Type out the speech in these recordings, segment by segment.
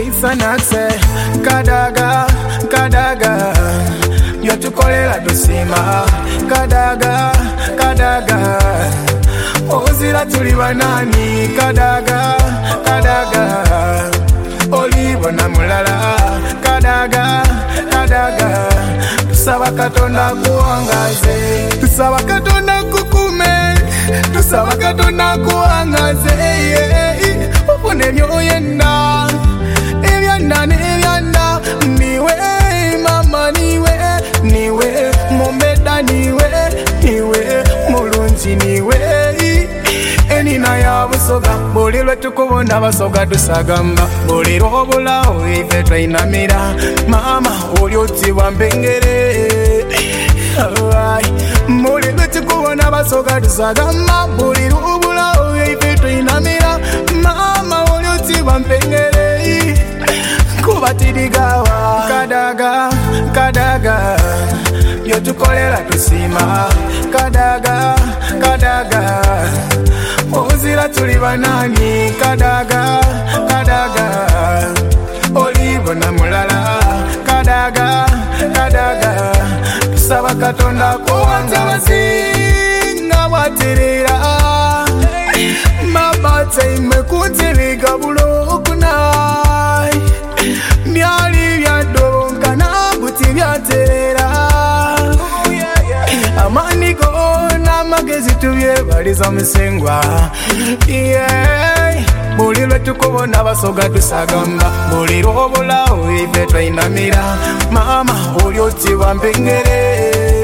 it's an accent. Kadaga, kadaga, byotukolera tusima. Kadaga, kadaga, ozira tuli banani. Kadaga, kadaga, olibona mulala. Kadaga, kadaga, tusaba Katonda kuwangaze, tusaba Katonda kukume, tusaba Katonda kuwangaze. Ofune byoyenda, ebyanda nebyanda. Niwe mama, niwe, niwe mumbeda, niwe, niwe mulungi, niwe enina ya busoga. Buli lwe tukubona basoga tusagamba, buli lwobulawo ife twinamira. Mama oli otibwa mpengere, buli lwe tukubona basoga tusagamba, buli lwobulawo ife twinamira. Mama oli otibwa mpengere, kuba tirigawa. Kadaga, kadaga, byotukolera tusima. Kadaga, kadaga, ozira tuli banani. Kadaga, kadaga, olibona mulala. Kadaga, kadaga, tusaba Katonda kuwangaze nga bwaterera. Mabate imekuntiriga bulokuna, byali byadonkana buti byaterera. Amanigo n'amagezi tubyebaliza musengwa. Buli lwe tukubona basoga tusagamba, buli lwobulawo ife twinamira. Mama oli otibwa mpengere,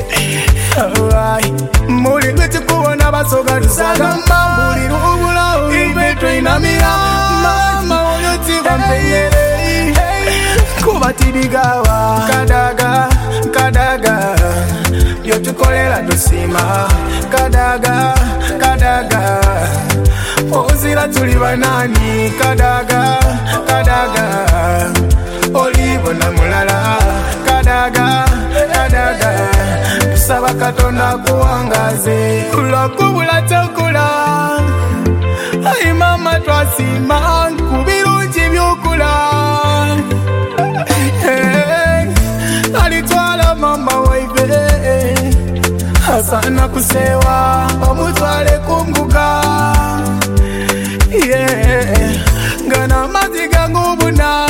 buli lwe tukubona basoga tusagamba, buli lwobulawo ife twinamira. Mama oli otibwa mpengere, kuba tirigawa. Kadaga, kadaga, byotukolera tusima. Kadaga, kadaga, ozira tuli banani. Kadaga, kadaga, olibona mulala. Kadaga, kadaga, tusaba Katonda kuwangaze. Kulakubula takula, ai mama twasima kubirungi byokula. Alitwala mama waive, asana kusewa omutwale kumbuga. Gana maziga ngubuna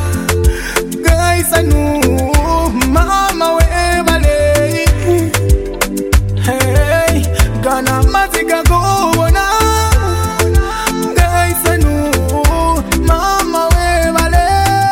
gaisanu mama webale. Gana maziga ngubuna gaisanu mama webale.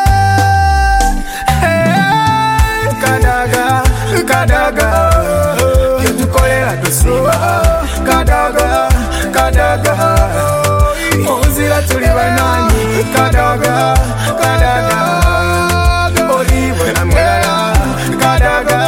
Kadaga, kadaga, byotukolera tusima. Kadaga, kadaga, ozira tuli banani. Kadaga, kadaga, olibona mulala. Kadaga,